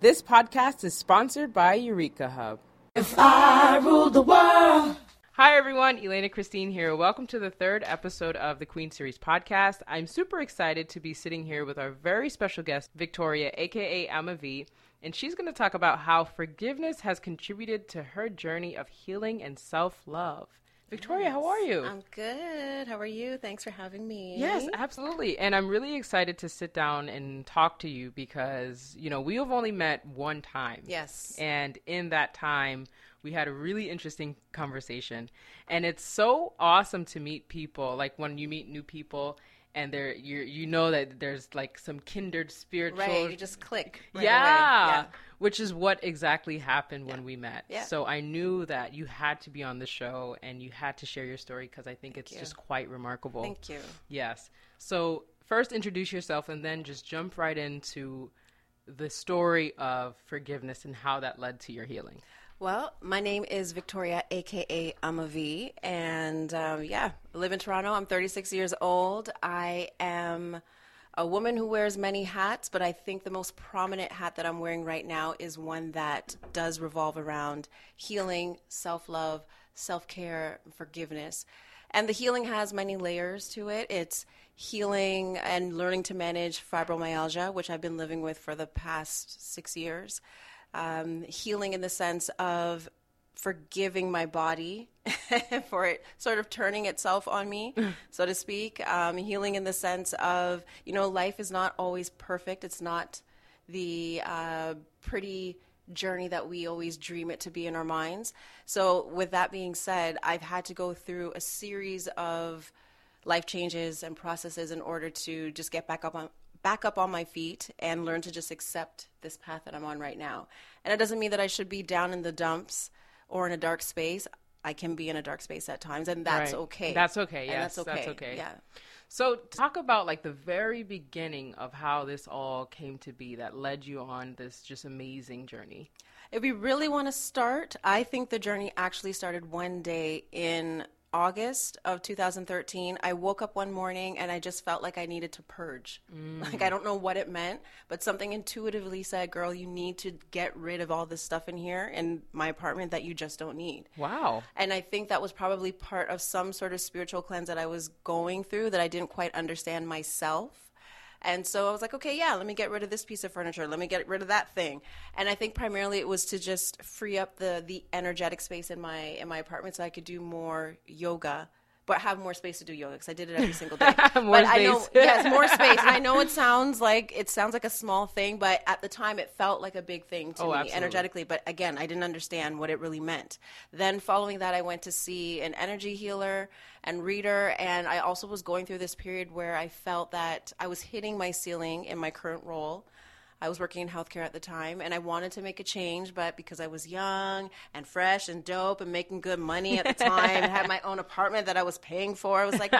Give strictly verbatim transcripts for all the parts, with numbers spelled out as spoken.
This podcast is sponsored by Eureka Hub. If I ruled the world. Hi everyone, Elena Christine here. Welcome to the third episode of the Queen Series podcast. I'm super excited to be sitting here with our very special guest, Victoria, aka Amavi, and she's going to talk about how forgiveness has contributed to her journey of healing and self-love. Victoria, yes. How are you? I'm good. How are you? Thanks for having me. Yes, absolutely. And I'm really excited to sit down and talk to you because, you know, we have only met one time. Yes. And in that time, we had a really interesting conversation. And it's so awesome to meet people, like when you meet new people and they're you you know that there's like some kindred spiritual. Right, you just click. Right yeah. away. Yeah. Which is what exactly happened yeah. when we met. Yeah. So I knew that you had to be on the show and you had to share your story because I think Thank it's you. just quite remarkable. Thank you. Yes. So first introduce yourself and then just jump right into the story of forgiveness and how that led to your healing. Well, my name is Victoria, a k a. Amavi, and um, yeah, I live in Toronto. I'm thirty-six years old. I am a woman who wears many hats, but I think the most prominent hat that I'm wearing right now is one that does revolve around healing, self-love, self-care, forgiveness. And the healing has many layers to it. It's healing and learning to manage fibromyalgia, which I've been living with for the past six years. Um, healing in the sense of forgiving my body for it sort of turning itself on me, so to speak. Um, healing in the sense of, you know, life is not always perfect. It's not the uh, pretty journey that we always dream it to be in our minds. So with that being said, I've had to go through a series of life changes and processes in order to just get back up on back up on my feet and learn to just accept this path that I'm on right now. And it doesn't mean that I should be down in the dumps or in a dark space. I can be in a dark space at times, and that's right. okay. That's okay, yes. And that's okay. That's okay. Yeah. So talk about like the very beginning of how this all came to be that led you on this just amazing journey. If we really want to start, I think the journey actually started one day in August of two thousand thirteen. I woke up one morning and I just felt like I needed to purge. Mm. Like, I don't know what it meant, but something intuitively said, girl, you need to get rid of all this stuff in here in my apartment that you just don't need. Wow. And I think that was probably part of some sort of spiritual cleanse that I was going through that I didn't quite understand myself. And so I was like, okay, yeah, let me get rid of this piece of furniture. Let me get rid of that thing. And I think primarily it was to just free up the the energetic space in my in my apartment so I could do more yoga, but have more space to do yoga because I did it every single day. more but space. I know, yes, more space. And I know it sounds like it sounds like a small thing, but at the time it felt like a big thing to oh, me absolutely. energetically. But again, I didn't understand what it really meant. Then following that, I went to see an energy healer and reader, and I also was going through this period where I felt that I was hitting my ceiling in my current role. I was working in healthcare at the time, and I wanted to make a change, but because I was young and fresh and dope and making good money at the time and had my own apartment that I was paying for, I was like, no,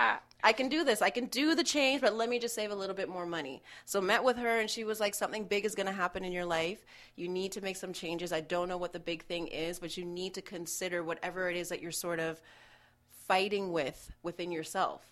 I can do this. I can do the change, but let me just save a little bit more money. So met with her, and she was like, something big is going to happen in your life. You need to make some changes. I don't know what the big thing is, but you need to consider whatever it is that you're sort of fighting with within yourself.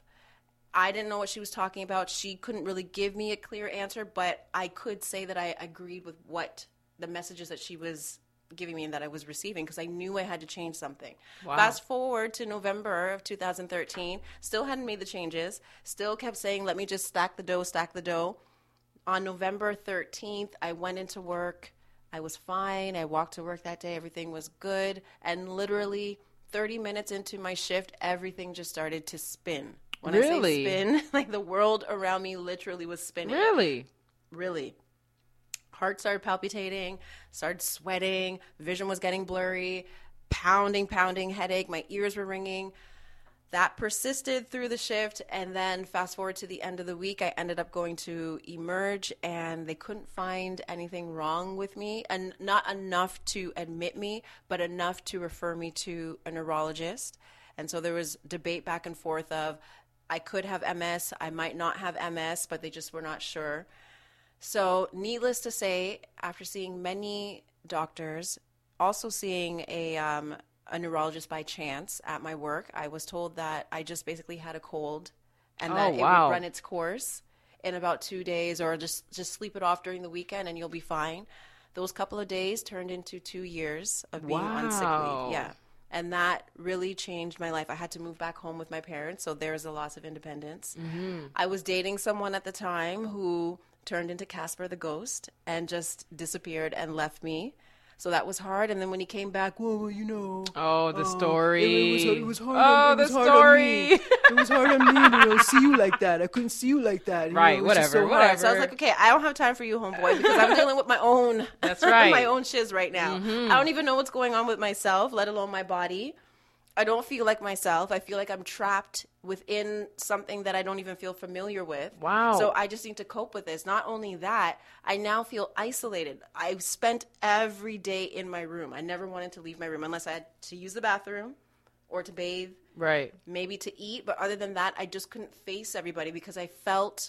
I didn't know what she was talking about. She couldn't really give me a clear answer, but I could say that I agreed with what the messages that she was giving me and that I was receiving because I knew I had to change something. Wow. Fast forward to November of two thousand thirteen, still hadn't made the changes, still kept saying, let me just stack the dough, stack the dough. On November thirteenth, I went into work. I was fine. I walked to work that day. Everything was good. And literally thirty minutes into my shift, everything just started to spin. When really? I say spin, like the world around me literally was spinning. Really? Really. Heart started palpitating, started sweating, vision was getting blurry, pounding, pounding, headache, my ears were ringing. That persisted through the shift, and then fast forward to the end of the week, I ended up going to Emerge, and they couldn't find anything wrong with me, and not enough to admit me, but enough to refer me to a neurologist. And so there was debate back and forth of, I could have M S, I might not have M S, but they just were not sure. So needless to say, after seeing many doctors, also seeing a um, a neurologist by chance at my work, I was told that I just basically had a cold and that oh, it wow. would run its course in about two days or just, just sleep it off during the weekend and you'll be fine. those couple of days turned into two years of being Wow. on sick leave. Yeah. And that really changed my life. I had to move back home with my parents, so there's a loss of independence. Mm-hmm. I was dating someone at the time who turned into Casper the ghost and just disappeared and left me. So that was hard. And then when he came back, well, well you know. Oh, the uh, story. It, it, was, it was hard. Oh, on, it the was hard story. On me. It was hard on me to you know, see you like that. I couldn't see you like that. You Right, know, it was just whatever, so hard. whatever. So I was like, okay, I don't have time for you, homeboy, because I'm dealing with my own, That's right. my own shiz right now. Mm-hmm. I don't even know what's going on with myself, let alone my body. I don't feel like myself. I feel like I'm trapped within something that I don't even feel familiar with. Wow. So I just need to cope with this. Not only that, I now feel isolated. I spent every day in my room. I never wanted to leave my room unless I had to use the bathroom or to bathe, Right. maybe to eat. But other than that, I just couldn't face everybody because I felt,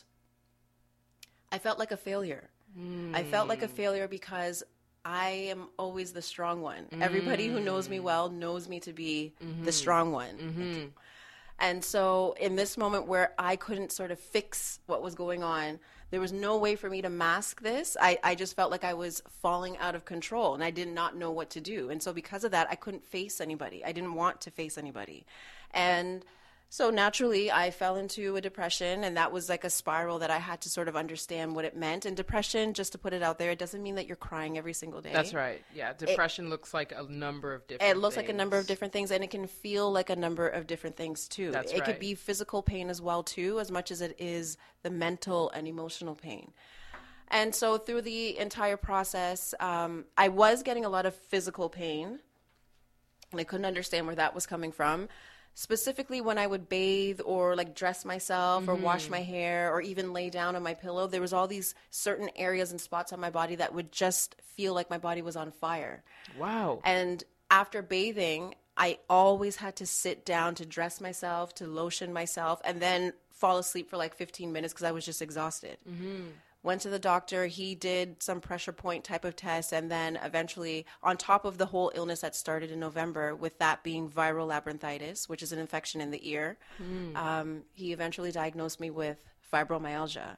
I felt like a failure. Mm. I felt like a failure because I am always the strong one. Mm. Everybody who knows me well knows me to be mm-hmm. the strong one. Mm-hmm. And so in this moment where I couldn't sort of fix what was going on, there was no way for me to mask this. I, I just felt like I was falling out of control and I did not know what to do. And so because of that, I couldn't face anybody. I didn't want to face anybody. And so naturally, I fell into a depression, and that was like a spiral that I had to sort of understand what it meant. And depression, just to put it out there, it doesn't mean that you're crying every single day. That's right. Yeah, depression it, looks like a number of different It looks things. like a number of different things, and it can feel like a number of different things, too. That's it right. could be physical pain as well, too, as much as it is the mental and emotional pain. And so through the entire process, um, I was getting a lot of physical pain, and I couldn't understand where that was coming from. Specifically when I would bathe or like dress myself mm-hmm. or wash my hair or even lay down on my pillow, there was all these certain areas and spots on my body that would just feel like my body was on fire. Wow. And after bathing, I always had to sit down to dress myself, to lotion myself, and then fall asleep for like fifteen minutes because I was just exhausted. Mm-hmm. Went to the doctor. He did some pressure point type of test. And then eventually, on top of the whole illness that started in November, with that being viral labyrinthitis, which is an infection in the ear, mm. um, he eventually diagnosed me with fibromyalgia.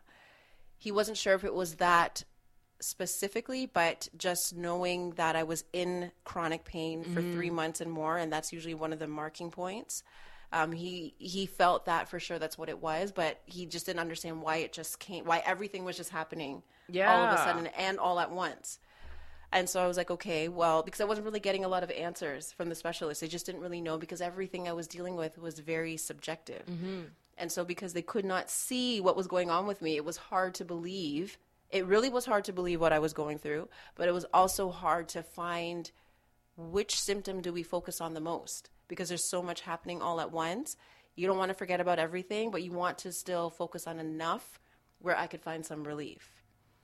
He wasn't sure if it was that specifically, but just knowing that I was in chronic pain for mm. three months and more, and that's usually one of the marking points. Um, he he felt that for sure that's what it was, but he just didn't understand why it just came, why everything was just happening yeah. all of a sudden and all at once. And so I was like, okay, well, because I wasn't really getting a lot of answers from the specialists. They just didn't really know because everything I was dealing with was very subjective. Mm-hmm. And so because they could not see what was going on with me, it was hard to believe. It really was hard to believe what I was going through, but it was also hard to find which symptom do we focus on the most. Because there's so much happening all at once. You don't want to forget about everything, but you want to still focus on enough where I could find some relief.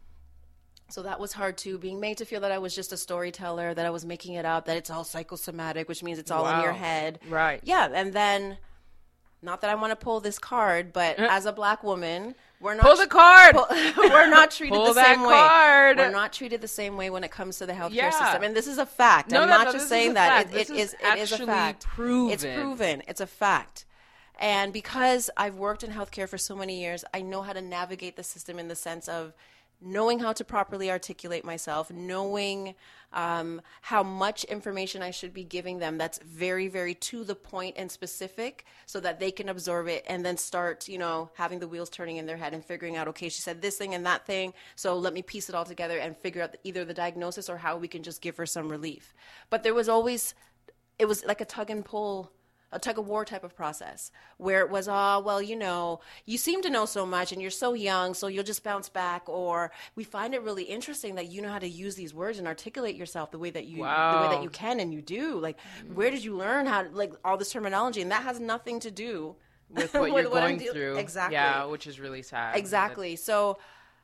So that was hard too, being made to feel that I was just a storyteller, that I was making it up, that it's all psychosomatic, which means it's all wow. in your head. Right. Yeah, and then, not that I want to pull this card, but as a black woman, we're not pull the card. Pull, we're not treated pull the that same card. way. We're not treated the same way when it comes to the healthcare yeah. system, and this is a fact. No, I'm no, not no, just this saying is a that. fact. It, this it is, is. It is a fact. Proven. It's proven. It's a fact. And because I've worked in healthcare for so many years, I know how to navigate the system in the sense of knowing how to properly articulate myself, knowing um, how much information I should be giving them that's very, very to the point and specific so that they can absorb it and then start, you know, having the wheels turning in their head and figuring out, okay, she said this thing and that thing, so let me piece it all together and figure out either the diagnosis or how we can just give her some relief. But there was always, it was like a tug and pull, a tug of war type of process where it was, oh, well, you know, you seem to know so much and you're so young, so you'll just bounce back. Or we find it really interesting that you know how to use these words and articulate yourself the way that you, wow. the way that you can and you do. Like, where did you learn how to, like, all this terminology? And that has nothing to do with what with you're what going de- through. Exactly. Yeah, which is really sad. Exactly. That's- so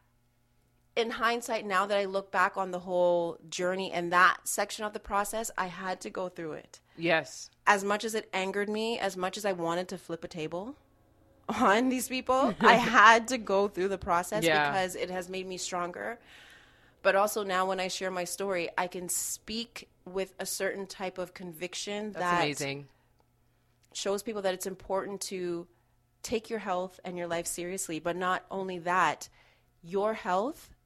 in hindsight, now that I look back on the whole journey and that section of the process, I had to go through it. Yes. As much as it angered me, as much as I wanted to flip a table on these people, I had to go through the process yeah. because it has made me stronger. But also now when I share my story, I can speak with a certain type of conviction That's that amazing. Shows people that it's important to take your health and your life seriously. But not only that, your health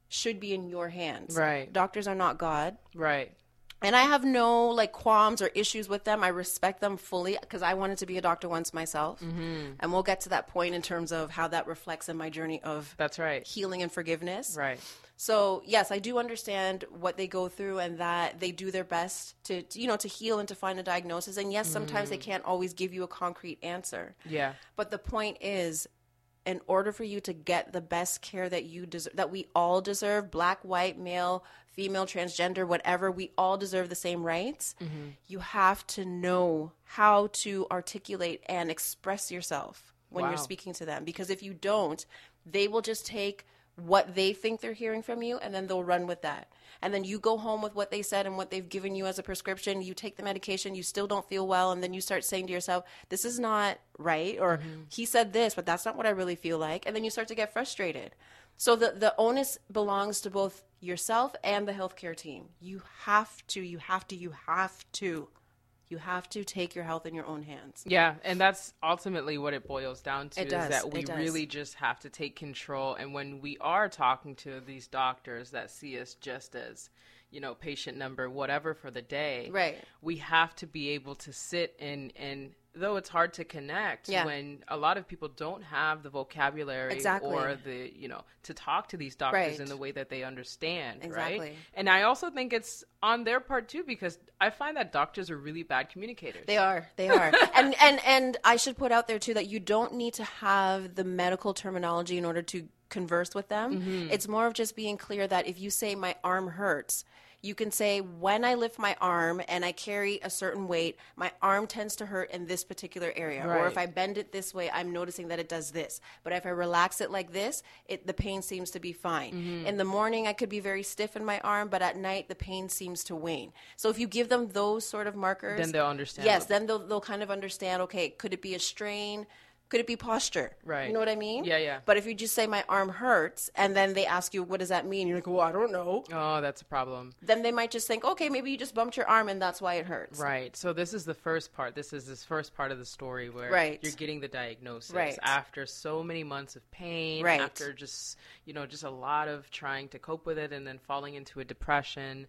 should be in your hands. Right. Doctors are not God. Right. And I have no like qualms or issues with them. I respect them fully because I wanted to be a doctor once myself. Mm-hmm. And we'll get to that point in terms of how that reflects in my journey of That's right. healing and forgiveness. Right. So yes, I do understand what they go through and that they do their best to, to you know, to heal and to find a diagnosis. And yes, sometimes mm. they can't always give you a concrete answer. Yeah. But the point is, in order for you to get the best care that you deserve, that we all deserve, black, white, male, female, transgender, whatever, we all deserve the same rights. Mm-hmm. You have to know how to articulate and express yourself when wow. you're speaking to them. Because if you don't, they will just take what they think they're hearing from you and then they'll run with that. And then you go home with what they said and what they've given you as a prescription. You take the medication, you still don't feel well, and then you start saying to yourself, this is not right, or mm-hmm. he said this, but that's not what I really feel like. And then you start to get frustrated. So the, the onus belongs to both yourself and the healthcare team. You have to, you have to, you have to. You have to take your health in your own hands. Yeah, and that's ultimately what it boils down to, it is does, that we it does. really just have to take control. And when we are talking to these doctors that see us just as, you know, patient number, whatever for the day, right. we have to be able to sit and, and though it's hard to connect yeah. when a lot of people don't have the vocabulary exactly. or the, you know, to talk to these doctors right. in the way that they understand, exactly. right? And I also think it's on their part too, because I find that doctors are really bad communicators. They are, they are. and, and, and I should put out there too that you don't need to have the medical terminology in order to converse with them. Mm-hmm. It's more of just being clear that if you say my arm hurts, you can say, when I lift my arm and I carry a certain weight, my arm tends to hurt in this particular area. Right. Or if I bend it this way, I'm noticing that it does this. But if I relax it like this, it, the pain seems to be fine. Mm-hmm. In the morning, I could be very stiff in my arm, but at night, the pain seems to wane. So if you give them those sort of markers, then they'll understand. Yes, then they'll, they'll kind of understand, okay, could it be a strain? Could it be posture? Right. You know what I mean? Yeah, yeah. But if you just say my arm hurts and then they ask you, what does that mean? You're like, well, I don't know. Oh, that's a problem. Then they might just think, okay, maybe you just bumped your arm and that's why it hurts. Right. So this is the first part. This is this first part of the story where right. you're getting the diagnosis right. after so many months of pain, right. after just, you know, just a lot of trying to cope with it and then falling into a depression.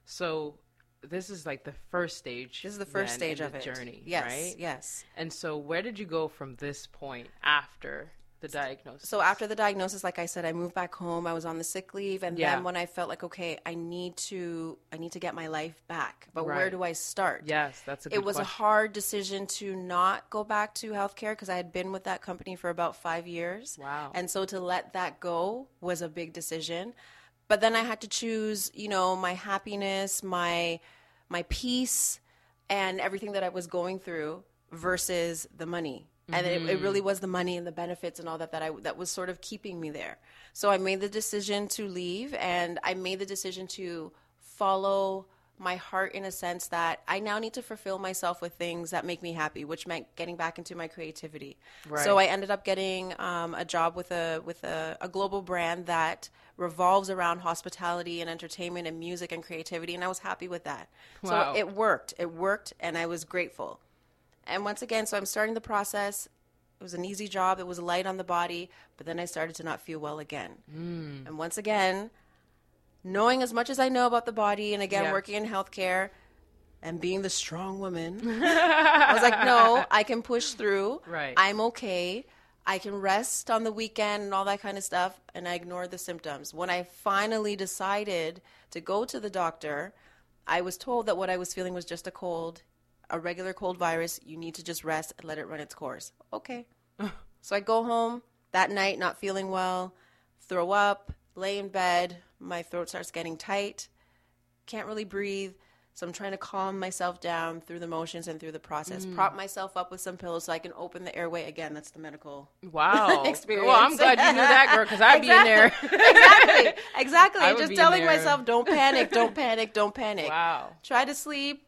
So this is like the first stage. This is the first stage of the it. journey, yes, right? Yes. And so where did you go from this point after the diagnosis? So after the diagnosis, like I said, I moved back home. I was on the sick leave, and yeah. then when I felt like, okay, I need to, I need to get my life back. But right. where do I start? Yes, that's a good It was question. a hard decision to not go back to healthcare because I had been with that company for about five years. Wow. And so to let that go was a big decision. But then I had to choose, you know, my happiness, my my peace, and everything that I was going through versus the money. And mm-hmm. it, it really was the money and the benefits and all that that I that was sort of keeping me there. So I made the decision to leave, and I made the decision to follow my heart in a sense that I now need to fulfill myself with things that make me happy, which meant getting back into my creativity. Right. So I ended up getting um, a job with a with a, a global brand that revolves around hospitality and entertainment and music and creativity, and I was happy with that. Wow. So it worked. It worked, and I was grateful. And once again, so I'm starting the process. It was an easy job. It was light on the body, but then I started to not feel well again. Mm. And once again, knowing as much as I know about the body, and again, yeah. working in healthcare and being the strong woman, I was like, no, I can push through. Right. I'm okay. I can rest on the weekend and all that kind of stuff, and I ignored the symptoms. When I finally decided to go to the doctor, I was told that what I was feeling was just a cold, a regular cold virus. You need to just rest and let it run its course. Okay. So I go home that night not feeling well, throw up, lay in bed. My throat starts getting tight, can't really breathe. So I'm trying to calm myself down through the motions and through the process. Mm. Prop myself up with some pillows so I can open the airway. Again, that's the medical wow. experience. Well, I'm glad you knew that, girl, because I'd exactly. be in there. exactly. Exactly. I would Just be telling in there. myself, don't panic, don't panic, don't panic. Wow. Try to sleep.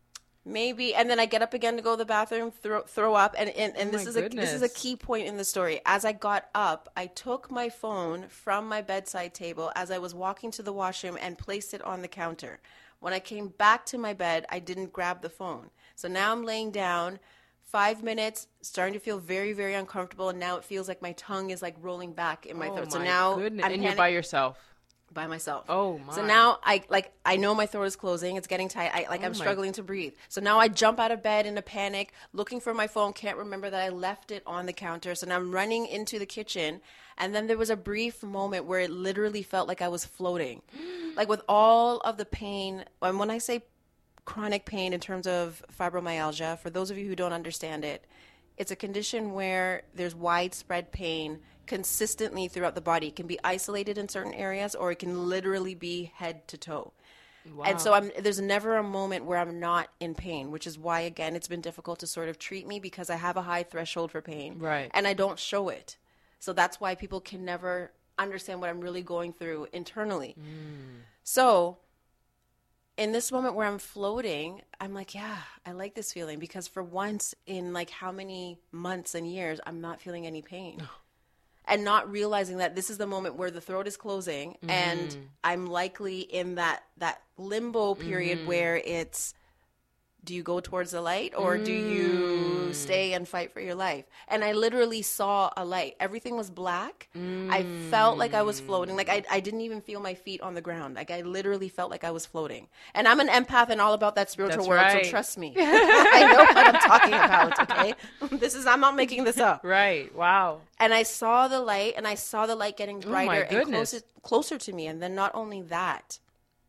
Maybe, and then I get up again to go to the bathroom, throw, throw up, and and, and oh this is a this is a key point in the story. As I got up, I took my phone from my bedside table as I was walking to the washroom and placed it on the counter. When I came back to my bed, I didn't grab the phone. So now I'm laying down, five minutes, starting to feel very, very uncomfortable, and now it feels like my tongue is like rolling back in my oh throat. My so now goodness. I'm and panic- you're by yourself. by myself. Oh my. So now I like I know my throat is closing. It's getting tight. I like Oh I'm my- struggling to breathe. So now I jump out of bed in a panic, looking for my phone. Can't remember that I left it on the counter. So now I'm running into the kitchen, and then there was a brief moment where it literally felt like I was floating, like with all of the pain. And when I say chronic pain in terms of fibromyalgia, for those of you who don't understand it, it's a condition where there's widespread pain consistently throughout the body. It can be isolated in certain areas, or it can literally be head to toe. Wow. And so I'm, there's never a moment where I'm not in pain, which is why, again, it's been difficult to sort of treat me because I have a high threshold for pain. Right. And I don't show it. So that's why people can never understand what I'm really going through internally. Mm. So in this moment where I'm floating, I'm like, yeah, I like this feeling, because for once in like how many months and years, I'm not feeling any pain. And not realizing that this is the moment where the throat is closing, mm-hmm. and I'm likely in that, that limbo period, mm-hmm. where it's, do you go towards the light, or mm. do you stay and fight for your life? And I literally saw a light. Everything was black. Mm. I felt like I was floating. Like I, I didn't even feel my feet on the ground. Like I literally felt like I was floating. And I'm an empath and all about that spiritual That's world, right. so trust me. I know what I'm talking about, okay? This is, I'm not making this up. Right, wow. And I saw the light, and I saw the light getting brighter oh and closer, closer to me. And then not only that,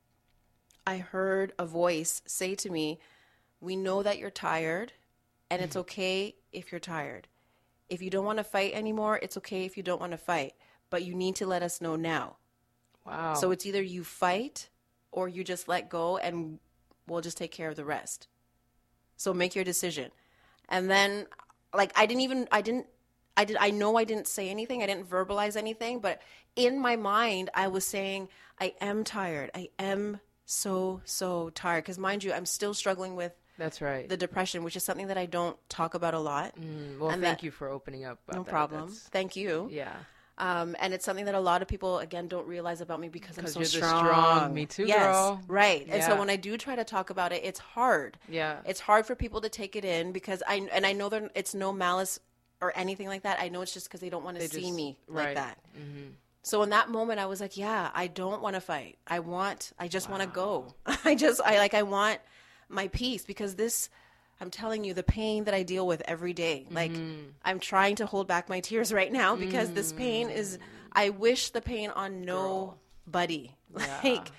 I heard a voice say to me, we know that you're tired, and it's okay if you're tired. If you don't want to fight anymore, it's okay if you don't want to fight, but you need to let us know now. Wow. So it's either you fight or you just let go, and we'll just take care of the rest. So make your decision. And then, like, I didn't even, I didn't, I did, I know I didn't say anything. I didn't verbalize anything, but in my mind, I was saying, I am tired. I am so, so tired. Because mind you, I'm still struggling with That's right. the depression, which is something that I don't talk about a lot. Mm, well, and thank that, you for opening up about no that. problem. That's, thank you. yeah. Um, and it's something that a lot of people, again, don't realize about me because I'm so you're strong. The strong. Me too, yes, girl. Right. Yeah. And so when I do try to talk about it, it's hard. Yeah. It's hard for people to take it in, because I, and I know that it's no malice or anything like that. I know it's just because they don't want to see just, me right. like that. Mm-hmm. So in that moment, I was like, yeah, I don't want to fight. I want, I just wow. want to go. I just, I like, I want my peace, because this, I'm telling you, the pain that I deal with every day, like mm-hmm. I'm trying to hold back my tears right now, because mm-hmm. this pain is, I wish the pain on nobody. Yeah. Like,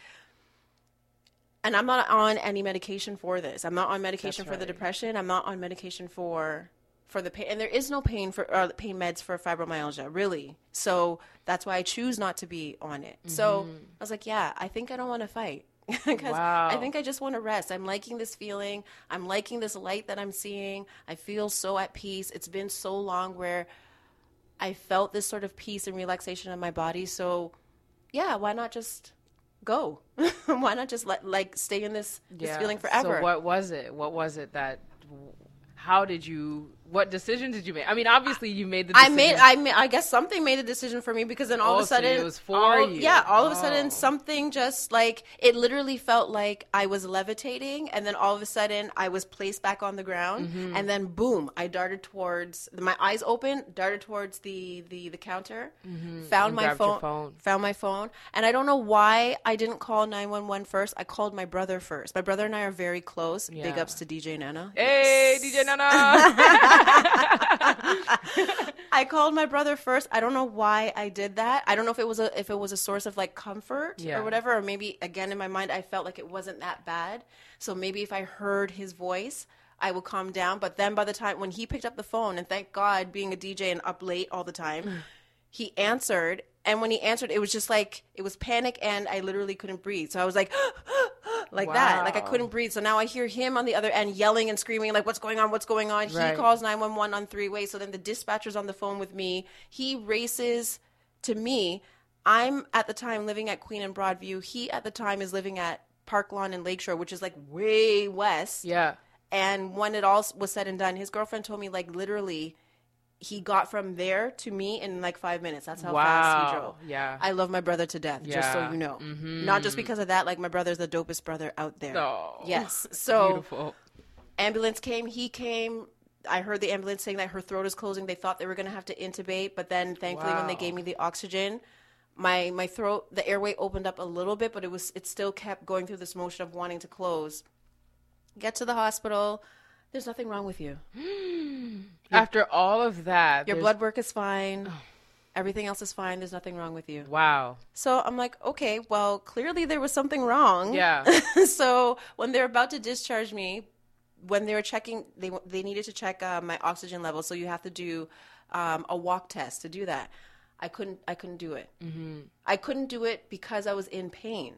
and I'm not on any medication for this. I'm not on medication That's for right. the depression. I'm not on medication for, for the pain. And there is no pain for, uh, pain meds for fibromyalgia, really. So that's why I choose not to be on it. Mm-hmm. So I was like, yeah, I think I don't want to fight. Because wow. I think I just want to rest. I'm liking this feeling. I'm liking this light that I'm seeing. I feel so at peace. It's been so long where I felt this sort of peace and relaxation in my body. So, yeah, why not just go? Why not just let like stay in this, this yeah. feeling forever? So what was it? What was it that? How did you? What decision did you make? I mean, obviously you made the decision. I made, I made, I guess something made a decision for me, because then all oh, of a sudden, so it was for all, you. yeah, all of a oh. sudden something just like, it literally felt like I was levitating, and then all of a sudden I was placed back on the ground, mm-hmm. and then boom, I darted towards, my eyes open, darted towards the, the, the counter, mm-hmm. found and my phone, phone, found my phone, and I don't know why I didn't call nine one one first. I called my brother first. My brother and I are very close. Yeah. Big ups to D J Nana. Hey, yes. D J Nana. I called my brother first. I don't know why I did that. I don't know if it was a if it was a source of like comfort yeah. or whatever, or maybe again in my mind I felt like it wasn't that bad. So maybe if I heard his voice, I would calm down. But then by the time when he picked up the phone, and thank God, being a D J and up late all the time, he answered. And when he answered, it was just like, it was panic, and I literally couldn't breathe. So I was like, like wow. that. Like I couldn't breathe. So now I hear him on the other end yelling and screaming, like, what's going on? What's going on? Right. He calls nine one one on three-way. So then the dispatcher's on the phone with me. He races to me. I'm at the time living at Queen and Broadview. He at the time is living at Park Lawn and Lakeshore, which is like way west. Yeah. And when it all was said and done, his girlfriend told me, like, literally, he got from there to me in like five minutes. That's how wow. fast he drove. Yeah. I love my brother to death, yeah. just so you know. Mm-hmm. Not just because of that. Like, my brother's the dopest brother out there. Oh, yes. So, beautiful. Ambulance came. He came. I heard the ambulance saying that her throat is closing. They thought they were going to have to intubate. But then, thankfully, wow. when they gave me the oxygen, my my throat, the airway opened up a little bit, but it was it still kept going through this motion of wanting to close. Get to the hospital. There's nothing wrong with you. After all of that, Your there's- blood work is fine. Everything else is fine. There's nothing wrong with you. Wow. So I'm like, okay, well, clearly there was something wrong. Yeah. So when they're about to discharge me, when they were checking, they they needed to check uh, my oxygen level. So you have to do um, a walk test to do that. I couldn't. I couldn't do it. Mm-hmm. I couldn't do it because I was in pain.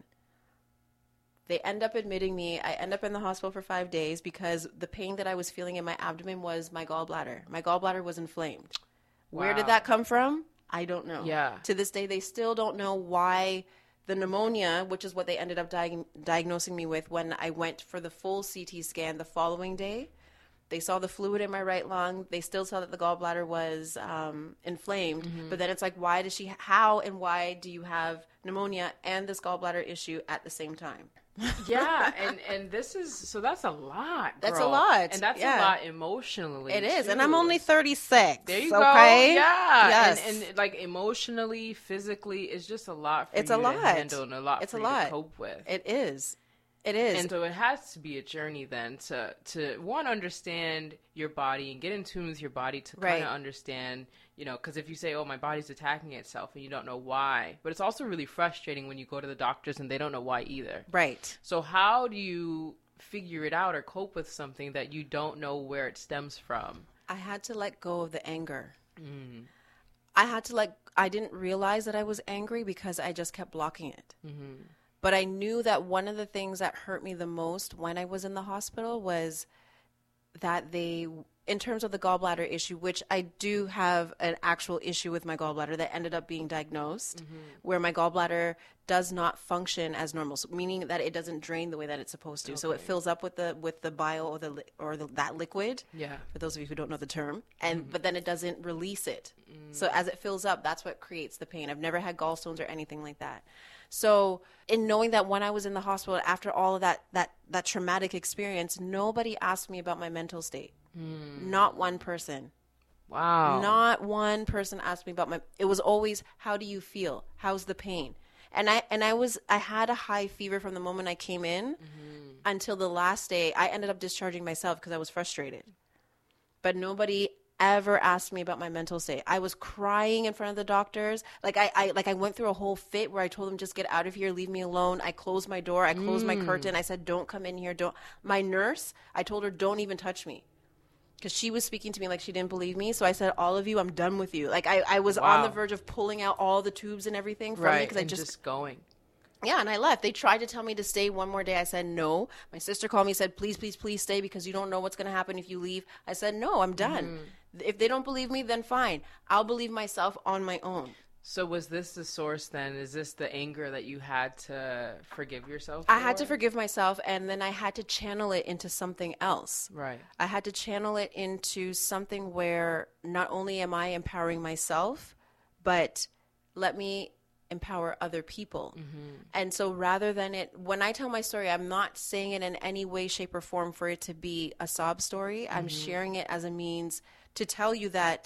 They end up admitting me. I end up in the hospital for five days because the pain that I was feeling in my abdomen was my gallbladder. My gallbladder was inflamed. Where Wow. did that come from? I don't know. Yeah. To this day, they still don't know why the pneumonia, which is what they ended up diag- diagnosing me with when I went for the full C T scan the following day. They saw the fluid in my right lung. They still saw that the gallbladder was um, inflamed. Mm-hmm. But then it's like, why does she, how and why do you have pneumonia and this gallbladder issue at the same time? Yeah, and and this is so that's a lot. That's girl. a lot, and that's yeah. a lot emotionally. It is, too. and I'm only thirty-six. There you okay? go. Yeah. Yes. And, and like emotionally, physically, it's just a lot for It's you a lot. to handle and a lot It's for a you lot. to cope with. It is. It is. And so it has to be a journey then to to one understand your body and get in tune with your body to kind Right. of understand, you know, because if you say, oh, my body's attacking itself and you don't know why, but it's also really frustrating when you go to the doctors and they don't know why either. Right. So how do you figure it out or cope with something that you don't know where it stems from? I had to let go of the anger. Mm. I had to let, I didn't realize that I was angry because I just kept blocking it. Mm-hmm. But I knew that one of the things that hurt me the most when I was in the hospital was that they, in terms of the gallbladder issue, which I do have an actual issue with my gallbladder that ended up being diagnosed, mm-hmm. where my gallbladder does not function as normal, so meaning that it doesn't drain the way that it's supposed to. Okay. So it fills up with the with the bile or the li- or the, that liquid. Yeah. For those of you who don't know the term, and mm-hmm. but then it doesn't release it. Mm. So as it fills up, that's what creates the pain. I've never had gallstones or anything like that. So in knowing that when I was in the hospital, after all of that, that, that traumatic experience, nobody asked me about my mental state. Mm. Not one person. Wow. Not one person asked me about my, it was always, how do you feel? How's the pain? And I, and I was, I had a high fever from the moment I came in mm-hmm. until the last day. I ended up discharging myself because I was frustrated. But nobody ever asked me about my mental state. I was crying in front of the doctors. Like I, I like I went through a whole fit where I told them, just get out of here, leave me alone. I closed my door. I closed mm. my curtain. I said, don't come in here. Don't. My nurse, I told her, don't even touch me. Because she was speaking to me like she didn't believe me. So I said, all of you, I'm done with you. Like I, I was wow. on the verge of pulling out all the tubes and everything from right. me. Because I and just, just going. Yeah, and I left. They tried to tell me to stay one more day. I said no. My sister called me and said, please, please, please stay because you don't know what's going to happen if you leave. I said, no, I'm done. Mm. If they don't believe me, then fine. I'll believe myself on my own. So was this the source then? Is this the anger that you had to forgive yourself I for? had to forgive myself, and then I had to channel it into something else. Right. I had to channel it into something where not only am I empowering myself, but let me empower other people. Mm-hmm. And so rather than it, when I tell my story, I'm not saying it in any way, shape, or form for it to be a sob story. Mm-hmm. I'm sharing it as a means to tell you that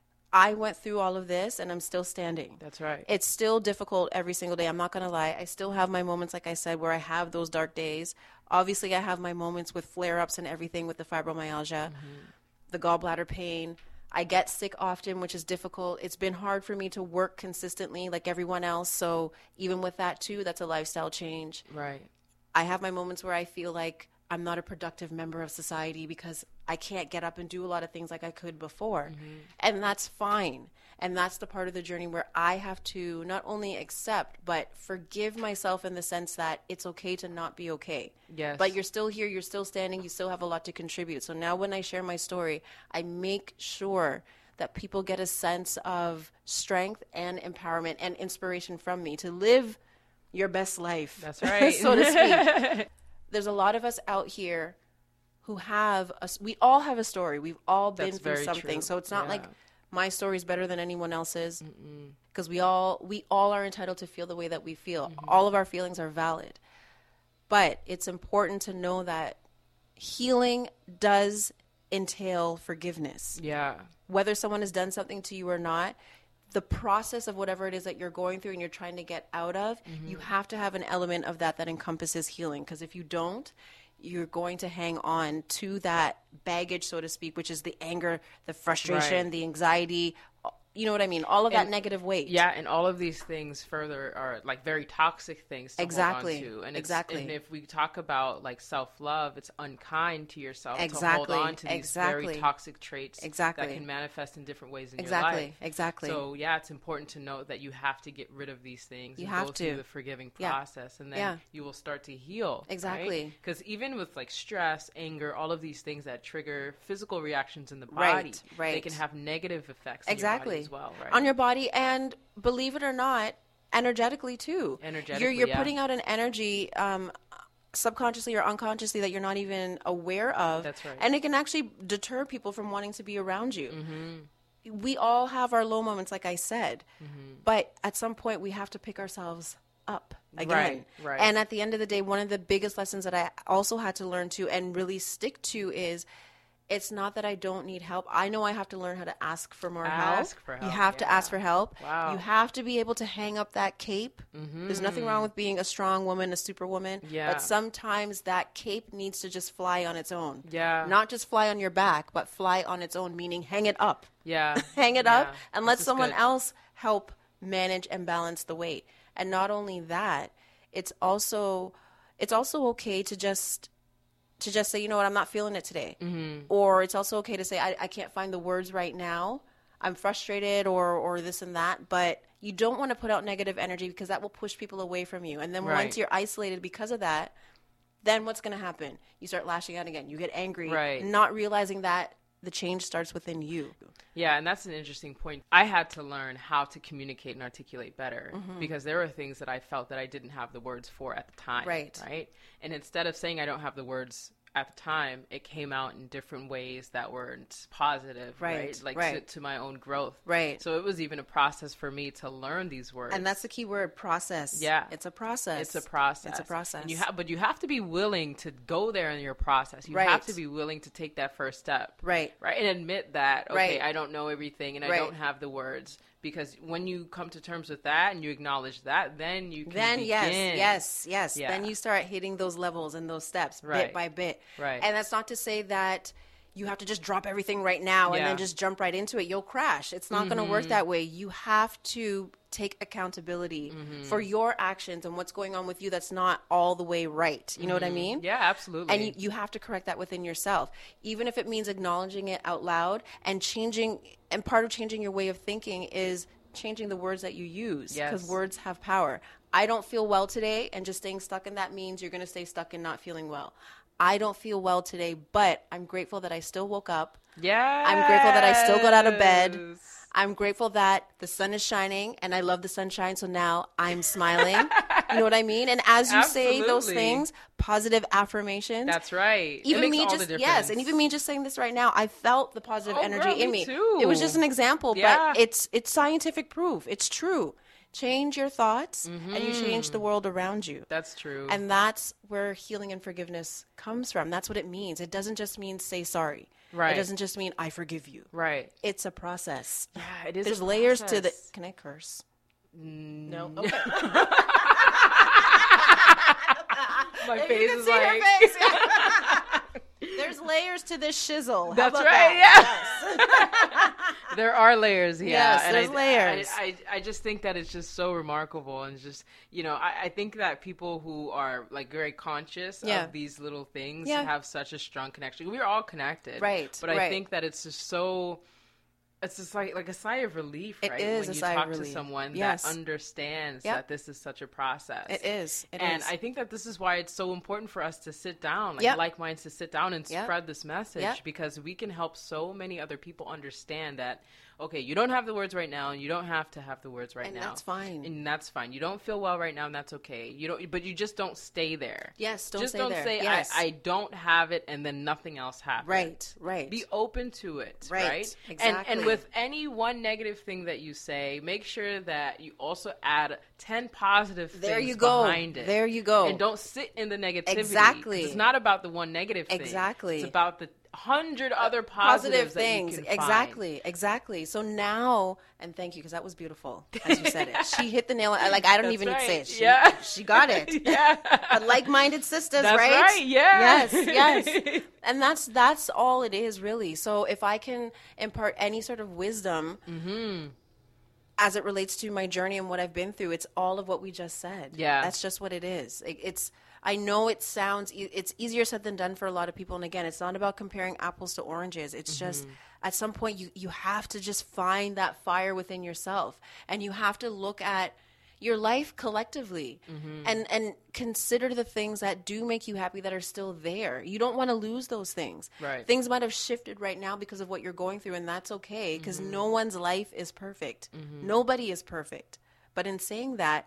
I went through all of this and I'm still standing. That's right. It's still difficult every single day. I'm not going to lie. I still have my moments, like I said, where I have those dark days. Obviously, I have my moments with flare-ups and everything with the fibromyalgia, mm-hmm. the gallbladder pain. I get sick often, which is difficult. It's been hard for me to work consistently like everyone else. So even with that too, that's a lifestyle change. Right. I have my moments where I feel like I'm not a productive member of society because I can't get up and do a lot of things like I could before. Mm-hmm. And that's fine. And that's the part of the journey where I have to not only accept, but forgive myself in the sense that it's okay to not be okay. Yes. But you're still here, you're still standing, you still have a lot to contribute. So now when I share my story, I make sure that people get a sense of strength and empowerment and inspiration from me to live your best life. That's right. So to speak. There's a lot of us out here who have, a, we all have a story. We've all been That's through very something. true. So it's not yeah. like my story is better than anyone else's, because we all we all are entitled to feel the way that we feel. Mm-hmm. All of our feelings are valid. But it's important to know that healing does entail forgiveness. Yeah. Whether someone has done something to you or not, the process of whatever it is that you're going through and you're trying to get out of, mm-hmm. you have to have an element of that that encompasses healing. Because if you don't, you're going to hang on to that baggage, so to speak, which is the anger, the frustration, right. the anxiety. You know what I mean? All of that and, negative weight. Yeah, and all of these things further are like very toxic things to exactly. hold on to. And exactly. And if we talk about like self-love, it's unkind to yourself exactly. to hold on to these exactly. very toxic traits exactly. that can manifest in different ways in exactly. your life. Exactly. So yeah, it's important to note that you have to get rid of these things you and have go to. through the forgiving process, yeah. and then yeah. you will start to heal. Exactly. Because right? even with like stress, anger, all of these things that trigger physical reactions in the body, right. Right. they can have negative effects exactly. on your body as well, right? On your body, and believe it or not, energetically too. Energetically, you're, you're yeah. putting out an energy um, subconsciously or unconsciously that you're not even aware of. That's right. And it can actually deter people from wanting to be around you. Mm-hmm. We all have our low moments, like I said, mm-hmm. but at some point we have to pick ourselves up again. Right, right. And at the end of the day, one of the biggest lessons that I also had to learn to and really stick to is, it's not that I don't need help. I know I have to learn how to ask for more help. Ask for help. You have yeah. to ask for help. Wow. You have to be able to hang up that cape. Mm-hmm. There's nothing wrong with being a strong woman, a superwoman. Yeah. But sometimes that cape needs to just fly on its own. Yeah. Not just fly on your back, but fly on its own, meaning hang it up. Yeah. hang it yeah. up and let this someone good. else help manage and balance the weight. And not only that, it's also it's also okay to just to just say, you know what, I'm not feeling it today. Mm-hmm. Or it's also okay to say, I, I can't find the words right now. I'm frustrated or, or this and that. But you don't want to put out negative energy because that will push people away from you. And then right. once you're isolated because of that, then what's going to happen? You start lashing out again. You get angry, right. not realizing that the change starts within you. Yeah, and that's an interesting point. I had to learn how to communicate and articulate better mm-hmm. because there were things that I felt that I didn't have the words for at the time. Right. Right. And instead of saying I don't have the words at the time, it came out in different ways that weren't positive, right? Right, Like right. To, to my own growth. Right. So it was even a process for me to learn these words. And that's the key word, process. Yeah. It's a process. It's a process. It's a process. And you ha- but you have to be willing to go there in your process. You Right. have to be willing to take that first step. Right. Right. And admit that, okay, Right. I don't know everything and I Right. don't have the words. Because when you come to terms with that and you acknowledge that, then you can Then begin. yes, yes, yes. Yeah. Then you start hitting those levels and those steps Right. bit by bit. Right. And that's not to say that you have to just drop everything right now and Yeah. then just jump right into it. You'll crash. It's not mm-hmm. going to work that way. You have to take accountability mm-hmm. for your actions and what's going on with you that's not all the way right. You know mm-hmm. what I mean? Yeah, absolutely. And you, you have to correct that within yourself, even if it means acknowledging it out loud and changing. And part of changing your way of thinking is changing the words that you use, because Yes. words have power. I don't feel well today, and just staying stuck in that means you're going to stay stuck in not feeling well. I don't feel well today, but I'm grateful that I still woke up. Yeah. I'm grateful that I still got out of bed. I'm grateful that the sun is shining, and I love the sunshine, so now I'm smiling. You know what I mean? And as you say those Absolutely. things, positive affirmations. That's right. Even it makes me all just the difference. yes, and even me just saying this right now, I felt the positive Oh, energy girl, in me me. too. It was just an example, Yeah. but it's it's scientific proof. It's true. Change your thoughts, Mm-hmm. and you change the world around you. That's true. And that's where healing and forgiveness comes from. That's what it means. It doesn't just mean say sorry. Right. It doesn't just mean I forgive you. right. It's a process. Yeah, it is. There's a layers to the. process. Can I curse? Mm. No. Okay. My If face you can is see her like. face, yeah. There's layers to this shizzle. How That's about right. that? Yeah. There are layers. Yeah. Yes, and there's I, layers. I, I, I just think that it's just so remarkable, and just you know, I, I think that people who are like very conscious Yeah. of these little things Yeah. have such a strong connection. We're all connected, Right, But I right. think that it's just so. It's just like like a sigh of relief, It right? is when a you sigh of talk to relief. someone Yes. that understands Yep. that this is such a process. It is. It and is. I think that this is why it's so important for us to sit down, like Yep. like minds, to sit down and Yep. spread this message Yep. because we can help so many other people understand that. Okay, you don't have the words right now, and you don't have to have the words right And now. that's fine. And that's fine. You don't feel well right now, and that's okay. You don't, but you just don't stay there. Yes, don't just stay don't there. say Yes. I, I don't have it, and then nothing else happens. Right, right. Be open to it, Right, right? And exactly. and with any one negative thing that you say, make sure that you also add ten positive There things you go. behind it. There you go. And don't sit in the negativity. Exactly. 'Cause it's not about the one negative thing. Exactly. It's about the hundred other positive positives things. that you can Exactly, find. exactly. So now, and thank you, because that was beautiful as you said it. She hit the nail. on- Like I don't That's even need to right. say it. She, Yeah. she got it. Yeah. But like-minded sisters, That's right? right, yeah. Yes, yes. And that's that's all it is, really. So if I can impart any sort of wisdom Mm-hmm. as it relates to my journey and what I've been through, it's all of what we just said. Yeah. That's just what it is. It, it's I know it sounds e- it's easier said than done for a lot of people, and again, it's not about comparing apples to oranges. It's Mm-hmm. just at some point you you have to just find that fire within yourself, and you have to look at your life collectively Mm-hmm. and and consider the things that do make you happy that are still there. You don't want to lose those things. Right. Things might have shifted right now because of what you're going through, and that's okay, because Mm-hmm. no one's life is perfect. Nobody is perfect. But in saying that,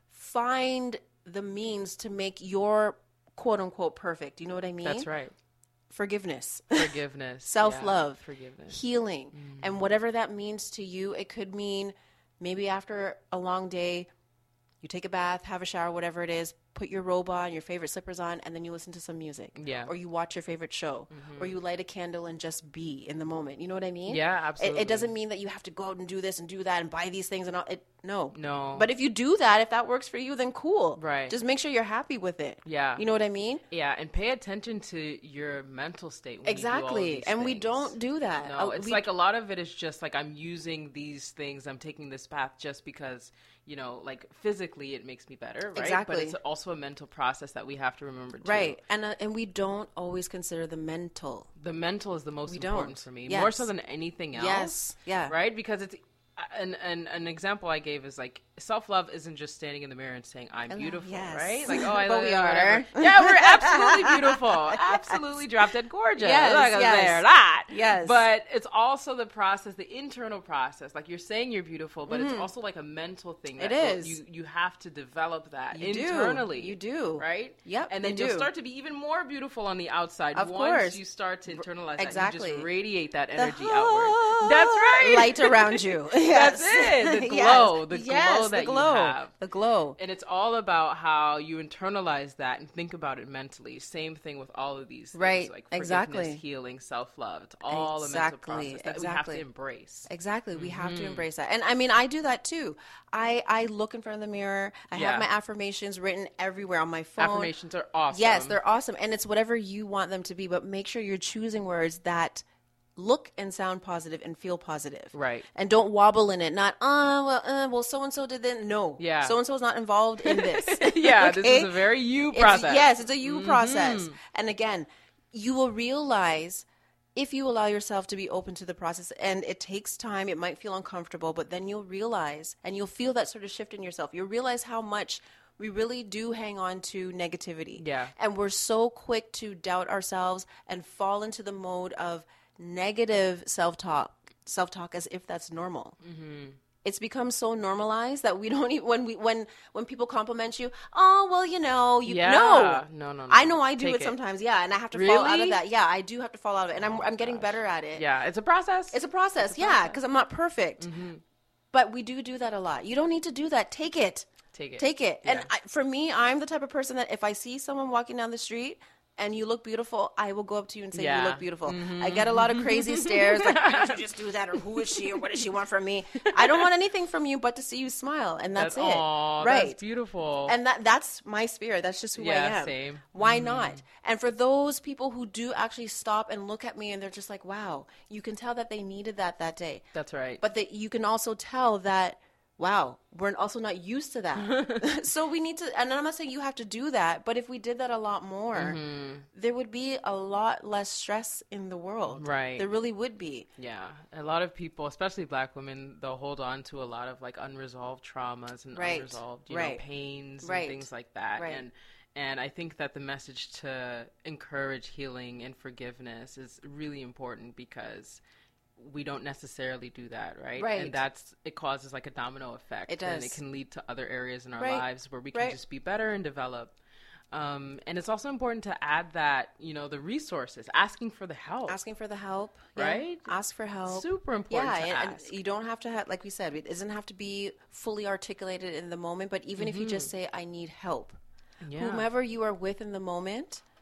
find the means to make your quote unquote perfect. You know what I mean? That's right. Forgiveness. Forgiveness. Self-love, Yeah, forgiveness. healing, and whatever that means to you. It could mean maybe after a long day, you take a bath, have a shower, whatever it is, put your robe on, your favorite slippers on, and then you listen to some music. Yeah. Or you watch your favorite show, or you light a candle and just be in the moment. You know what I mean? Yeah, It, absolutely. it doesn't mean that you have to go out and do this and do that and buy these things and all. It, no. No. But if you do that, if that works for you, then cool. Right. Just make sure you're happy with it. Yeah. You know what I mean? Yeah, and pay attention to your mental state. When Exactly. You do all of these And we things. don't do that. No, Uh, it's we- like a lot of it is just like I'm using these things, I'm taking this path just because, you know, like physically it makes me better, right? Exactly. But it's also a mental process that we have to remember too. Right. And uh, and we don't always consider the mental. The mental is the most We important don't. for me, Yes. more so than anything else. Yes. Yeah. Right? Because it's an, an an example I gave is like self-love isn't just standing in the mirror and saying I'm beautiful, yes. right? Like, oh, I But love we you, are. whatever. Yeah, we're absolutely beautiful. Absolutely drop dead gorgeous. Yes, Look at yes. there, that. Yes. But it's also the process, the internal process. Like you're saying you're beautiful, but it's also like a mental thing. It that is. You you have to develop that You do. internally. You do. Right? Yep, And you then you'll do. start to be even more beautiful on the outside Of once course. you start to internalize that. Exactly. You just radiate that The energy outward. That's right. Light around you. That's Yes. it. The Yes. glow. The Yes, glow the that glow. you have. The glow. And it's all about how you internalize that and think about it mentally. Same thing with all of these things, Right, like forgiveness, exactly. healing, self-love. It's all Exactly, a mental process that we have exactly. to embrace. Exactly. We have Mm-hmm. to embrace that. And I mean, I do that too. I, I look in front of the mirror. I Yeah. have my affirmations written everywhere on my phone. Affirmations are awesome. Yes, they're awesome. And it's whatever you want them to be, but make sure you're choosing words that look and sound positive and feel positive. Right. And don't wobble in it. Not, oh, well, uh, well, so-and-so did that. No. Yeah. So-and-so is not involved in this. yeah, this Okay? is a very you It's- process. yes, it's a you Mm-hmm. process. And again, you will realize if you allow yourself to be open to the process, and it takes time, it might feel uncomfortable, but then you'll realize and you'll feel that sort of shift in yourself. You'll realize how much we really do hang on to negativity. Yeah. And we're so quick to doubt ourselves and fall into the mode of negative self-talk, self-talk as if that's normal. Mm-hmm. It's become so normalized that we don't even, when we when when people compliment you, oh well, you know, you Yeah. no, No, no, no. I know I do Take it it. sometimes, yeah, and I have to fall out Really? of that. Yeah, I do have to fall out of it, and I'm I'm getting better at it. Yeah, it's a process. It's a process, yeah, because I'm not perfect, but we do do that a lot. You don't need to do that. Take it, Take it. take it. And Yeah. I, for me, I'm the type of person that if I see someone walking down the street and you look beautiful, I will go up to you and say, Yeah. you look beautiful. I get a lot of crazy stares, like, why did you just do that? Or who is she? Or what does she want from me? I don't want anything from you but to see you smile. And that's, That's, it. aw, right. That's beautiful. And that that's my spirit. That's just who Yeah, I am. same. Why not? And for those people who do actually stop and look at me and they're just like, wow, you can tell that they needed that that day. That's right. But that you can also tell that, wow, we're also not used to that. So we need to, and I'm not saying you have to do that, but if we did that a lot more, Mm-hmm. there would be a lot less stress in the world. Right. There really would be. Yeah, a lot of people, especially Black women, they'll hold on to a lot of like unresolved traumas and Right, unresolved, you right, know, pains right, and things like that. right. And and I think that the message to encourage healing and forgiveness is really important because we don't necessarily do that, right? Right. And that's it causes like a domino effect. It and does. it can lead to other areas in our Right, lives where we can right. just be better and develop. Um, and it's also important to add that, you know, the resources, asking for the help. Asking for the help. yeah. Right? Ask for help. Super important Yeah, to and, and ask. you don't have to have, like we said, it doesn't have to be fully articulated in the moment, but even if you just say, I need help, Yeah. whomever you are with in the moment,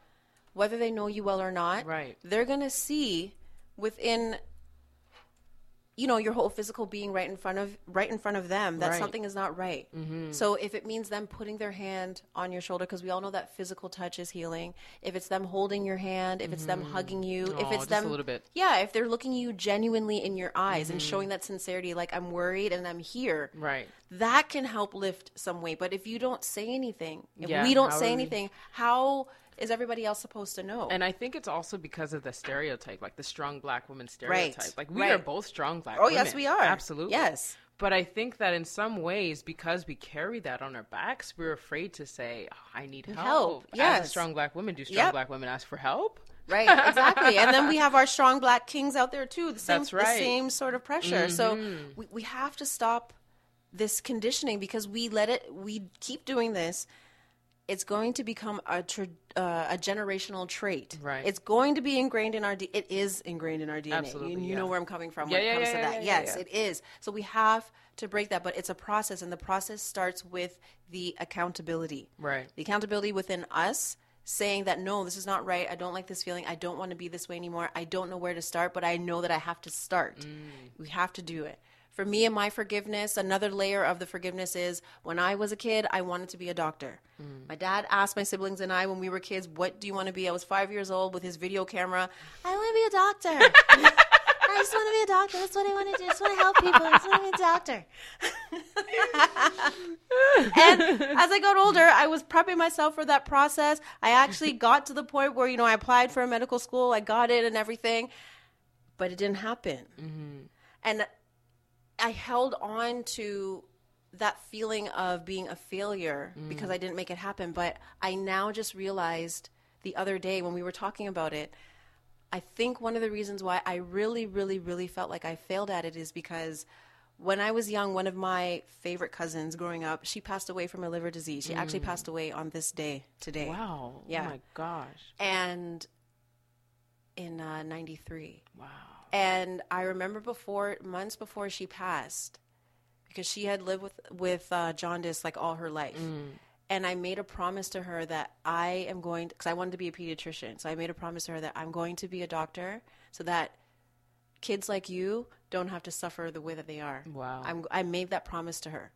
whether they know you well or not, Right. they're going to see within, you know, your whole physical being right in front of right in front of them that Right. something is not right. Mm-hmm. So if it means them putting their hand on your shoulder, because we all know that physical touch is healing. If it's them holding your hand, if it's them hugging you, Aw, if it's just them a little bit. yeah, if they're looking you genuinely in your eyes and showing that sincerity, like I'm worried and I'm here, Right. that can help lift some weight. But if you don't say anything, if Yeah, we don't how say are we- anything, how is everybody else supposed to know? And I think it's also because of the stereotype, like the strong black woman stereotype. Right, Like we right. are both strong black oh women. yes, we are. Absolutely. Yes. But I think that in some ways, because we carry that on our backs, we're afraid to say, oh, I need help. Help, As yes. a strong black woman, do strong Yep. black women ask for help? Right, exactly. And then we have our strong black kings out there too. The same, That's right. the same sort of pressure. So we, we have to stop this conditioning because we let it, we keep doing this. It's going to become a tra- uh, a generational trait. Right. It's going to be ingrained in our D- it is ingrained in our D N A. Absolutely, you you yeah. know where I'm coming from Yeah, when yeah, it comes yeah, to yeah, that. yeah, yes, yeah. it is. So we have to break that, but it's a process, and the process starts with the accountability. Right. The accountability within us saying that, no, this is not right. I don't like this feeling. I don't want to be this way anymore. I don't know where to start, but I know that I have to start. Mm. We have to do it. For me and my forgiveness, another layer of the forgiveness is when I was a kid, I wanted to be a doctor. Mm. My dad asked my siblings and I when we were kids, what do you want to be? I was five years old with his video camera. I want to be a doctor. I just want to be a doctor. That's what I want to do. I just want to help people. I just want to be a doctor. And as I got older, I was prepping myself for that process. I actually got to the point where, you know, I applied for a medical school. I got it and everything, but it didn't happen. Mm-hmm. And I held on to that feeling of being a failure mm. because I didn't make it happen. But I now just realized the other day when we were talking about it, I think one of the reasons why I really, really, really felt like I failed at it is because when I was young, one of my favorite cousins growing up, she passed away from a liver disease. She mm. actually passed away on this day today. Wow. Yeah. Oh my gosh. And in uh, ninety-three. Wow. And I remember before, months before she passed, because she had lived with, with uh, jaundice like all her life. Mm. And I made a promise to her that I am going to, because I wanted to be a pediatrician. So I made a promise to her that I'm going to be a doctor so that kids like you don't have to suffer the way that they are. Wow. I'm, I made that promise to her.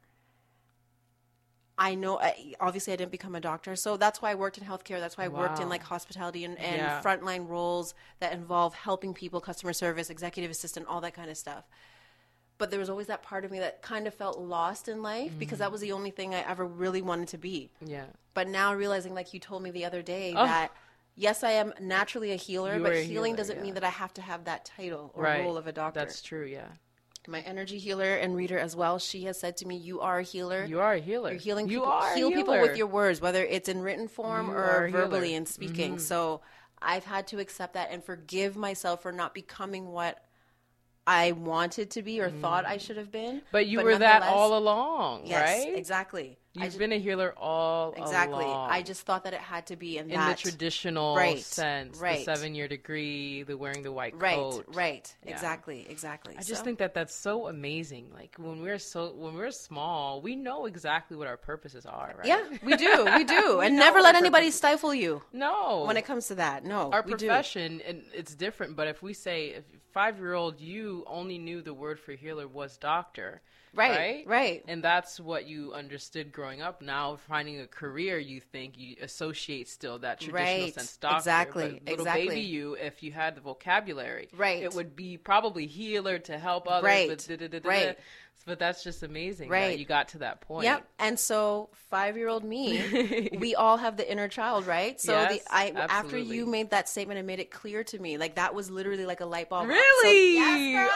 I know, obviously I didn't become a doctor, so that's why I worked in healthcare. That's why I wow. worked in like hospitality and, and yeah. frontline roles that involve helping people, customer service, executive assistant, all that kind of stuff. But there was always that part of me that kind of felt lost in life mm. because that was the only thing I ever really wanted to be. Yeah. But now realizing, like you told me the other day, oh. that yes, I am naturally a healer, you but a healing healer, doesn't yeah. mean that I have to have that title or right. role of a doctor. That's true, yeah. My energy healer and reader as well, she has said to me, you are a healer. You are a healer. You're healing you people. Are heal a healer. people with your words, whether it's in written form you or verbally in speaking. Mm-hmm. So I've had to accept that and forgive myself for not becoming what I wanted to be or mm. thought I should have been. But you but were that all along, yes, right? Exactly. You've just, been a healer all exactly. along. I just thought that it had to be in, in that. the traditional right. sense. Right. The seven-year degree, the wearing the white right. coat. Right, right. Yeah. Exactly, exactly. I just so. think that that's so amazing. Like when we're so when we're small, we know exactly what our purposes are, right? Yeah, we do, we do. we and never let anybody purpose. stifle you. No. When it comes to that, no. Our we profession, do. and it's different, but if we say, if five-year-old you only knew the word for healer was doctor, right, right? Right. And that's what you understood growing up. Now finding a career, you think you associate still that traditional right. sense doctor. Exactly, but little exactly. baby you, if you had the vocabulary, right. it would be probably healer to help others. Right, with da, da, da, da, right. Da. But that's just amazing right. that you got to that point. Yep. And so five-year-old me, we all have the inner child, right? So yes, the, I, absolutely. after you made that statement and made it clear to me, like that was literally like a light bulb. Really? So, yes,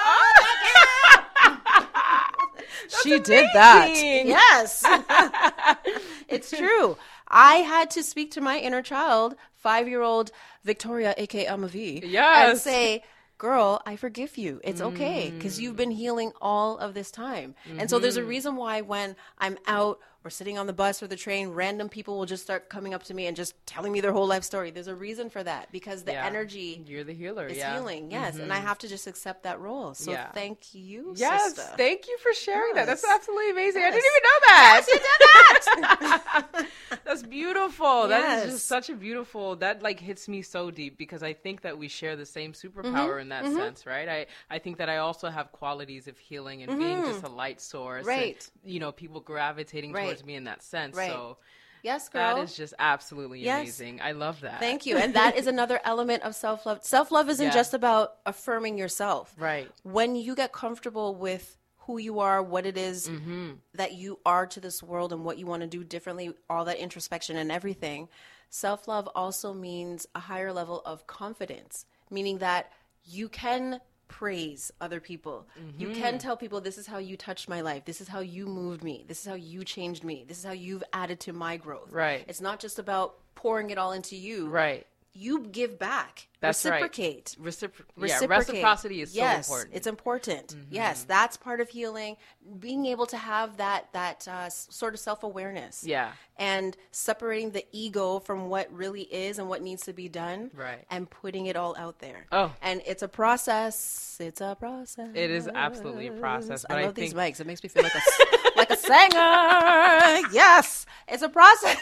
oh, she amazing. did that. Yes. It's true. I had to speak to my inner child, five-year-old Victoria, a k a. Amavi, yes. and say, girl, I forgive you. It's okay because you've been healing all of this time. Mm-hmm. And so there's a reason why when I'm out or sitting on the bus or the train, random people will just start coming up to me and just telling me their whole life story. There's a reason for that, because the Yeah. energy You're the healer. is Yeah. healing. Yes. And I have to just accept that role. So Yeah. thank you, Yes, sister. thank you for sharing that. That's Yes. absolutely amazing. I Yes. didn't even know that. Yes, you did that. That's beautiful. That is Yes. just such a beautiful, that like hits me so deep, because I think that we share the same superpower in that sense, right? I, I think that I also have qualities of healing and being just a light source. Right. And, you know, people gravitating Right. towards me in that sense. Right. So Yes, girl. that is just absolutely Yes. amazing. I love that. Thank you. And that is another element of self-love. Self-love isn't Yeah. just about affirming yourself. Right. When you get comfortable with who you are, what it is Mm-hmm. that you are to this world and what you want to do differently, all that introspection and everything, self-love also means a higher level of confidence, meaning that you can praise other people. Mm-hmm. You can tell people, this is how you touched my life. This is how you moved me. This is how you changed me. This is how you've added to my growth. Right. It's not just about pouring it all into you. Right. You give back. That's right. Reciprocate. Recipro- yeah, Reciprocate. reciprocity is yes, so important. it's important. Yes, that's part of healing. Being able to have that that uh, s- sort of self awareness. Yeah. And separating the ego from what really is and what needs to be done. Right. And putting it all out there. Oh. And it's a process. It's a process. It is absolutely a process, but I I love these think- mics. It makes me feel like a s- like a singer. Yes, it's a process.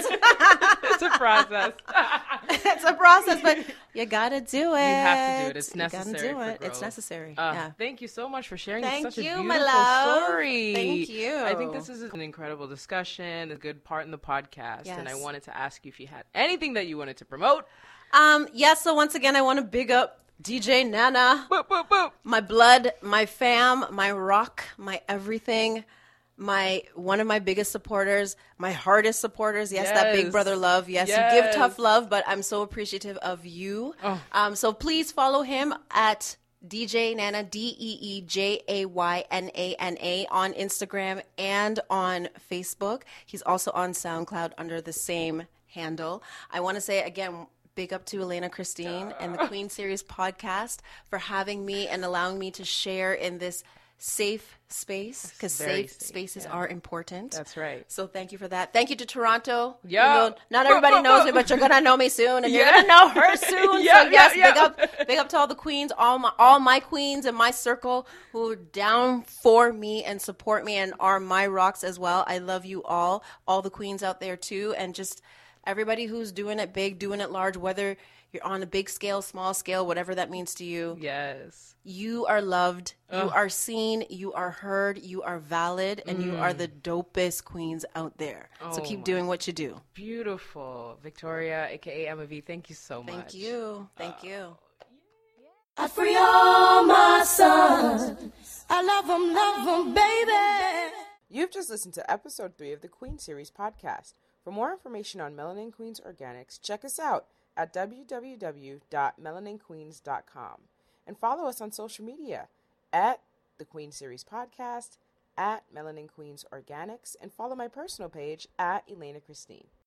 It's a process. It's a process, but you gotta do it. You have to do it. It's You gotta necessary do for it. It's growth. necessary. Uh, yeah. Thank you so much for sharing Thank such a you, beautiful my love. story. Thank you. I think this is an incredible discussion, a good part in the podcast, and I Yes. wanted to ask you if you had anything that you wanted to promote. Um. Yes. So once again, I want to big up D J Nana, Boop, boop, boop. my blood, my fam, my rock, my everything. My one of my biggest supporters, my hardest supporters. Yes, that big Yes. brother love. Yes, you Yes. give tough love, but I'm so appreciative of you. Oh. Um, so please follow him at D J Nana, D E E J A Y N A N A on Instagram and on Facebook. He's also on SoundCloud under the same handle. I want to say again, big up to Elena Christine and the Queen Series podcast for having me and allowing me to share in this safe space, because Very safe, safe, spaces yeah. are important. That's right. So thank you for that. Thank you to Toronto. Yeah. Even though not everybody knows me, but you're gonna know me soon, and you're Yeah. gonna know her soon. Yeah, so yes, yeah, yeah. big up, big up to all the queens, all my all my queens in my circle who are down for me and support me and are my rocks as well. I love you all, all the queens out there too, and just everybody who's doing it big, doing it large, whether you're on a big scale, small scale, whatever that means to you. Yes. You are loved, you Ugh. are seen, you are heard, you are valid, and you are the dopest queens out there. so Oh keep my- doing what you do. Beautiful. Victoria, a k a. Emma V, thank you so much. Thank you. Thank you. I free all my sons. I love them, love them, baby. You've just listened to episode three of the Queen Series podcast. For more information on Melanin Queens Organics, check us out at w w w dot melanin queens dot com and follow us on social media at the Queen Series podcast, at Melanin Queens Organics, and follow my personal page at Elena Christine.